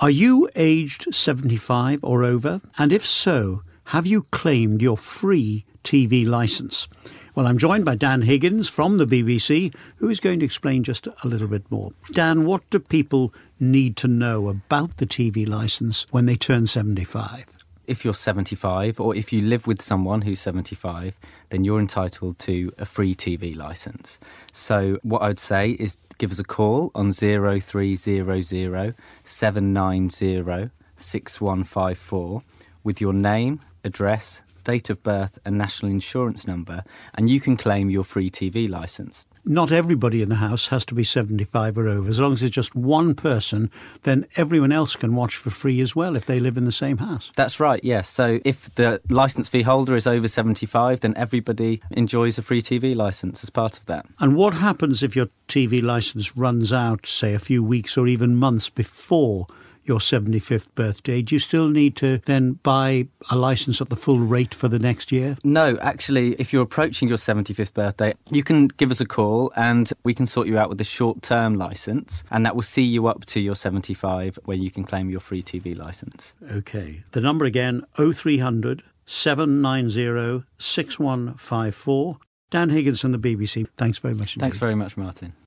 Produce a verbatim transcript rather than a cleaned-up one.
Are you aged seventy-five or over? And if so, have you claimed your free T V licence? Well, I'm joined by Dan Higgins from the B B C, who is going to explain just a little bit more. Dan, what do people need to know about the T V licence when they turn seventy-five? If you're seventy-five, or if you live with someone who's seventy-five, then you're entitled to a free T V licence. So what I would say is give us a call on zero three zero zero seven nine zero six one five four with your name, address, date of birth and national insurance number, and you can claim your free T V licence. Not everybody in the house has to be seventy-five or over. As long as it's just one person, then everyone else can watch for free as well if they live in the same house. That's right, yes. So if the licence fee holder is over seventy-five, then everybody enjoys a free T V licence as part of that. And what happens if your T V licence runs out, say, a few weeks or even months before your seventy-fifth birthday? Do you still need to then buy a licence at the full rate for the next year? No, actually, if you're approaching your seventy-fifth birthday, you can give us a call and we can sort you out with a short-term licence, and that will see you up to your seventy-five where you can claim your free T V licence. OK. The number again, oh three hundred seven nine zero six one five four. Dan Higgins from the B B C. Thanks very much indeed. Thanks very much, Martin.